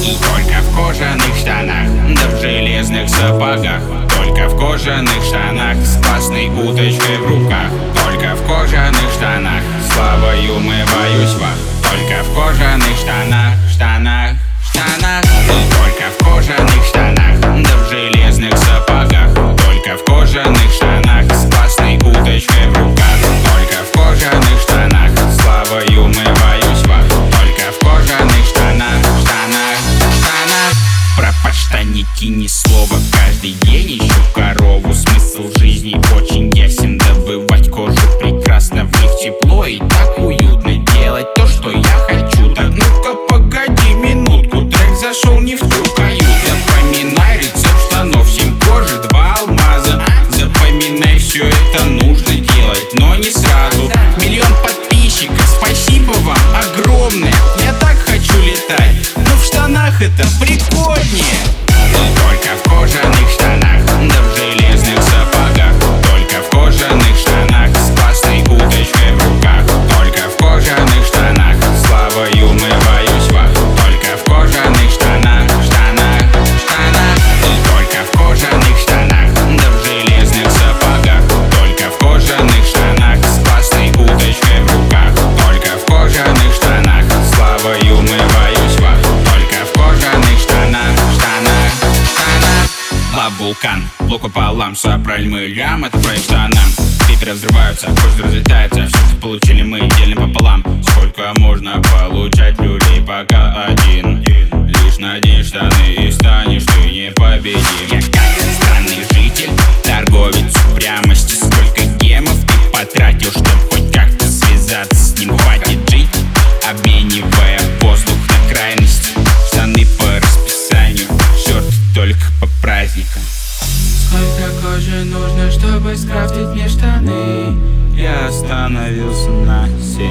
И только в кожаных штанах, да в железных сапогах. Только в кожаных штанах с классной удочкой в руках. Только в кожаных штанах славою умываюсь вах. Только в кожаных штанах, штанах, штанах. И только в кожаных штанах, да в железных сапогах. Только в кожаных штанах с классной удочкой в руках. Только в кожаных штанах славою умываюсь вах. Только в кожаных штанах, штанах, штанах. Про подштанники ни слова. Каждый день ищу корову. Смысл жизни очень ясен. Добывать кожу прекрасно, в них тепло и так уютно. Делать то, что я хочу. Так ну-ка погоди минутку, трек зашел не в ту каюту. Запоминай рецепт штанов, 7 кожи, 2 алмаза. Запоминай, все это нужно делать, но не сразу. 1 000 000 подписчиков, спасибо вам огромное. Я так хочу летать, но в штанах это прикольнее. Только в кожаных штанах, да в железных сапогах. Только в кожаных штанах с классной удочкой в руках. Только в кожаных штанах славою умываюсь вах. Только в кожаных штанах, штанах, штанах. Только в кожаных штанах, да в железных сапогах. Только в кожаных штанах с классной удочкой в руках. Только в кожаных штанах славою умываюсь вах. Только в кожаных штанах, штанах, штанах. Вулкан, блок пополам, собрали мы лям, это проект штанам. Питеры взрываются, кожа разлетается, все, что получили мы, делим пополам. Сколько можно получать люлей, пока один. Лишь надень штаны и станешь ты непобедим. Я как странный житель, торговец упрямости. Сколько гемов ты потратил, чтоб хоть как-то связаться с ним. Хватит жить, обменивая воздух на крайности. Штаны по расписанию, шорты только по праздникам. Сколько кожи нужно, чтобы скрафтить мне штаны? Я остановился на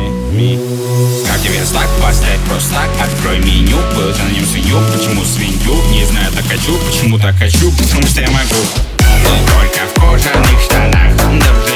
7. Скрафти верстак, поставь просто так. Открой меню, выложи на нем свинью. Почему свинью? Не знаю, так хочу. Почему так хочу? Потому что я могу. Только в кожаных штанах, да в